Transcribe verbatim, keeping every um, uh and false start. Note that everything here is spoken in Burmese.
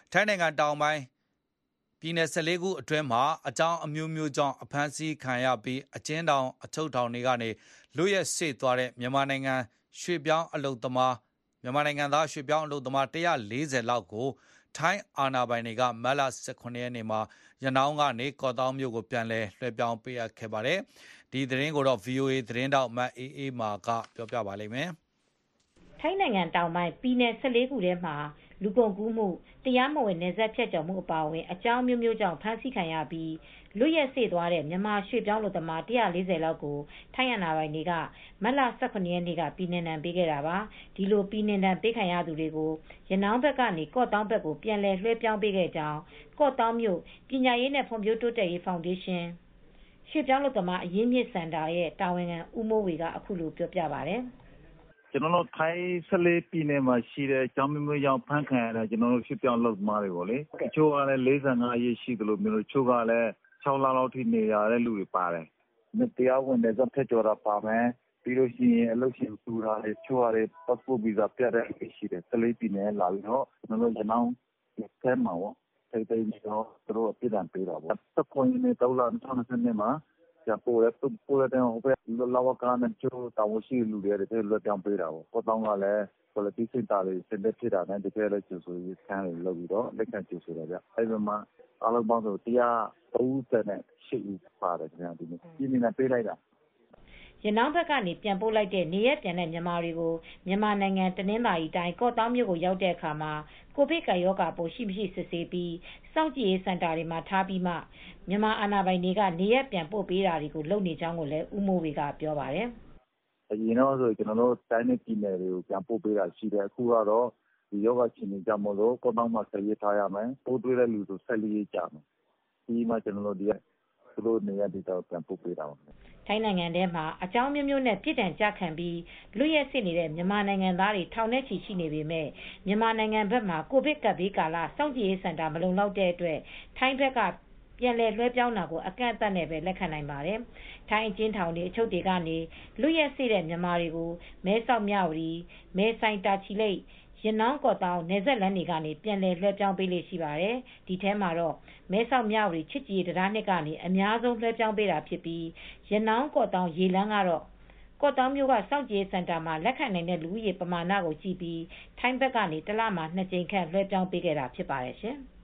ထိုင်းနိုင်ငံတောင်ပိုင်းပြည်နယ်၁၄ခုအတွင်းမှာအကြောင်းအမျိုးမျိုးကြောင့်အဖမ်းဆီးခံရပြီးအကျဉ်းထောင်အချုပ်ထောင်တွေကနေလွတ်ရက်စေ့သွားတဲ့မြန်မာနိုင်ငံရွှေ့ပြောင်းအလုပ်သမားမြန်မာနိုင်ငံသားရွှေ့ပြောင်းအလုပ်သမား၁၄၀လောက်ကိုထိုင်းအာဏာပိုင်တွေကမတ်လ၁၇ရက်နေ့မှာရနောင်းကနေကော့သောင်းမြို့ကိုပြန်လည်လွှဲပြောင်းပေးအပ်ခဲ့ပါတယ်။ဒီသတင်းကိုဗွီအိုအေသတင်းထောက်မအေးအေးမာကပြောပြပါလိမ့်မယ်။ထိုင်းနိုင်ငံတောင်ပိုင်းပြည်နယ်၁၄ခုထဲမှာလူကုန်ကူးမှုတရားမဝင်နယ်စပ်ဖြတ်ကျော်မှုအပါအဝင်အကြောင်းမျိုးမျိုးကြောင့်ဖမ်းဆီးခံရပြီးလွတ်ရက်စေ့သွားတဲ့မြန်မာရွှေ့ပြောင်းအလုပ်သမား၁၄၀လောက်ကိုထိုင်းအာဏာပိုင်တွေကမတ်လ၁၇ရက်နေ့ကပြည်နှင်ဒဏ်ပေးခဲ့တာပါ။ဒီလိုပြည်နှင်ဒဏ်ပေးခံရသူတွေကိုရနောင်းဘက်ကနေကော့သောင်းဘက်ကိုပြန်လည်လွှဲပြောင်းပေးခဲ့ကြောင်းကော့သောင်းမြို့ပညာရေးနဲ့ဖွံ့ဖြိုးတိုးတက်ရေးဖောင်ဒေးရှင်းရွှေ့ပြောင်းအလုပ်သမားအရင်းမြစ်စင်တာရဲ့တာဝန်ခံဦးမိုးဝေကအခုလိုပြောပြပါတယ်။ကျနော်တို့ထိုင်း၁၄ပြည်နယ်မှာရှိတဲ့အကြောင်းမျိုးမျိုးကြောင့်ဖမ်းခံရတဲ့ကျနော်တို့ရွှေ့ပြောင်းအလုပ်သမားတွေပေါ့လေ။တချို့ကလည်း၄၅ရက်ရှိသလိုမျိုးတချို့ကလည်း၆လလောက်ထိနေရတဲ့လူတွေပါတယ်။တရားဝင်နယ်စပ်ဖြတ်ကျော်တာပါမယ်။ပြီးလို့ရှိရင်အလုပ်ရှင်တူတာတွေတချို့ကလည်း passport visa ပြတ်တဲ့လူတွေရှိတယ်။၁၄ပြည်နယ်ကလာပြီးတော့ကျနော်တို့ရနောင်းထဲမှာပေါ့ထိန်းသိမ်းပြီးတော့သူတို့ပြစ်ဒဏ်ပေးတာပေါ့။၁၇ရက်နေ့၃လ၂၀၂၂မှာပြန်ပို့တယ်ပို့တဲ့တိုင်ဟိုဘက်လဝကနဲ့ကျိုးတာဝန်ရှိတဲ့လူတွေကတကယ်လွှဲပြောင်းပေးတာပေါ့ကော့တောင်းကလည်း quality center တွေစင်တက်ဖြစ်တာနဲ့တကယ်လည်းကျိုးဆိုရေးစခန်းတွေလုပ်ပြီးတော့လက်ခံကျိုးဆိုတာဗျအဲဒီမှာအားလုံးပေါင်းဆို၁၃၈ဦးပါတယ်ခင်ဗျဒီနေ့ပြည်နယ်ပေးလိုက်တာရနောင်းဘက်ကနေပြန်ပို့လိုက်တဲ့နေရက်ပြန်တဲ့မြန်မာတွေကိုမြန်မာနိုင်ငံတနင်္သာရီတိုင်းကော့သောင်းမြို့ကိုရောက်တဲ့အခါမှာကိုဗစ်ကပ်ရောဂါပိုးရှိမရှိစစ်ဆေးပြီးစောင့်ကြည့်ရေးစင်တာတွေမှာထားပြီးမှမြန်မာအာဏာပိုင်တွေကနေရက်ပြန်ပို့ပေးတာတွေကိုလုပ်နေကြောင်းကိုလည်းဦးမိုးဝေကပြောပါတယ်။အရင်တော့ဆိုကျနော်တို့တိုင်းနဲ့ပြည်နယ်တွေကိုပြန်ပို့ပေးတာရှိတယ်အခုကတော့ဒီရောဂါအခြေအနေကြောင့်မို့လို့ကော့သောင်းမှာဆက်ရေးထားရမယ်ပိုးတွေ့တဲ့လူဆို၁၄ရက်ကြာမယ်ဒီမှာကျနော်တို့ဒီကသူတို့နေရာဒေသပြန်ပို့ပေးတာပါထိုင်းနိုင်ငံထဲမှာအကြောင်းမျိုးမျိုးနဲ့ပြည်ဒဏ်ကြခံပြီးလွတ်ရက်စေ့နေတဲ့မြန်မာနိုင်ငံသားတွေထောင်နဲ့ချီရှိနေပေမဲ့မြန်မာနိုင်ငံဘက်မှာကိုဗစ်ကပ်ဘေးကာလစောင့်ကြည့်ရေးစင်တာမလုံလောက်တဲ့အတွက်ထိုင်းဘက်ကပြန်လည်လွှဲပြောင်းတာကိုအကန့်အသတ်နဲ့ပဲလက်ခံနိုင်ပါတယ်။ထိုင်းအကျဉ်းထောင်တွေအချုပ်တွေကနေလွတ်ရက်စေ့တဲ့မြန်မာတွေကိုမဲဆောက်မြဝတီမဲဆိုင်တာချီလိတ်ရနောင်းကော့တောင်းနယ်စပ်လမ်းတွေကနေပြန်လည်လွှဲပြောင်းပေးလေ့ရှိပါတယ်။ဒီထဲမှာတော့မဲဆောက်မြဝတီချစ်ကြည်ရေးတံတားနှစ်ကနေအများဆုံးလွှဲပြောင်းပေးတာဖြစ်ပြီးရနောင်းကော့တောင်းရေလမ်းကတော့ကော့တောင်းမြို့ကစောင့်ကြည့်ရေးစင်တာမှာလက်ခံနိုင်တဲ့လူဦးရေပမာဏကိုကြည့်ပြီးထိုင်းဘက်ကနေတလမှာနှစ်ကြိမ်ခန့်လွှဲပြောင်းပေးခဲ့တာဖြစ်ပါတယ်ရှင်။